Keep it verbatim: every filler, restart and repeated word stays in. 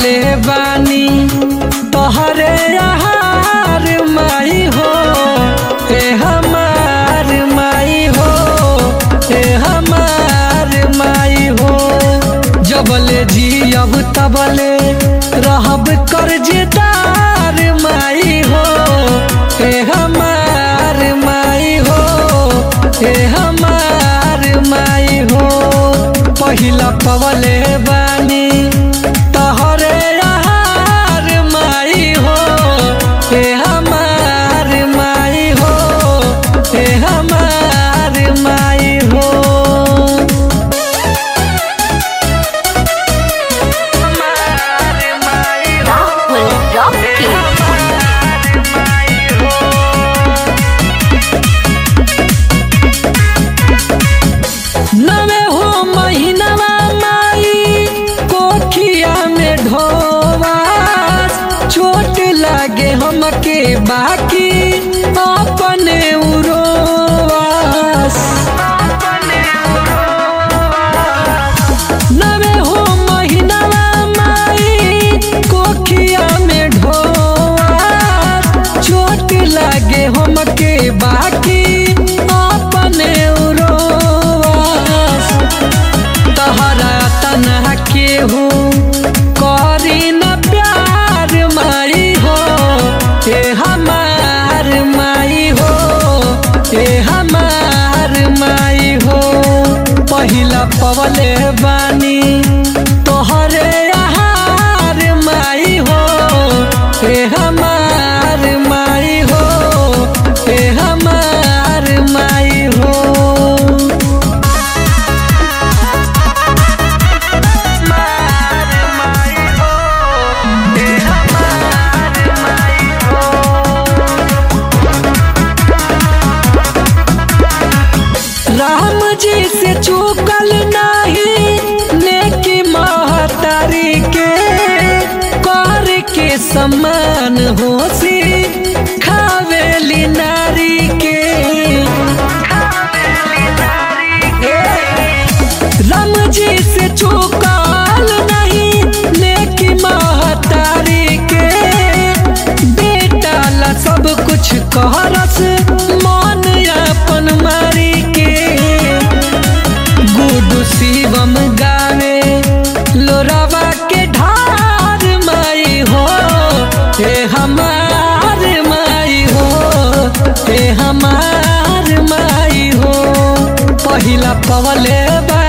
पवले बानी तोहरे आहार माई हो ए हमार माई हो ए हमार माई हो। जबले जियब तबले रहब कर्जदार माई हो ए हमार माई हो ए हमार माई हो। पहिला पवले बानी तोहरे आहार माई हो ए हमार माई हो ए हमार माई हो। नवे हो महीनवा माई कोखिया में ढोवास चोट लागे हमके बाकी अपने उरोवास। नवे हो महीनवा माई कोखिया में ढोवास चोट लागे हमके बाकी अपने उरोवास। तहरा तनहा केहू करी न प्यार माई हो ए हमार माई हो ए हमार माई हो। पहिला पवले बानी तोहरे आहार माई हो ए हमार माई हो ए हमार माई हो। राम जी से चूकल नहीं नेकी महतारी के कर के समान होसी खावेली नारी के। राम जी से चूकल नहीं नेकी महतारी के बेटा ला सब कुछ कहरस मन अपन मारी के। गुडू शिवम गावे लोरावा के ढार माई हो ए हमार माई हो ए हमार माई हो। पहिला पवले बा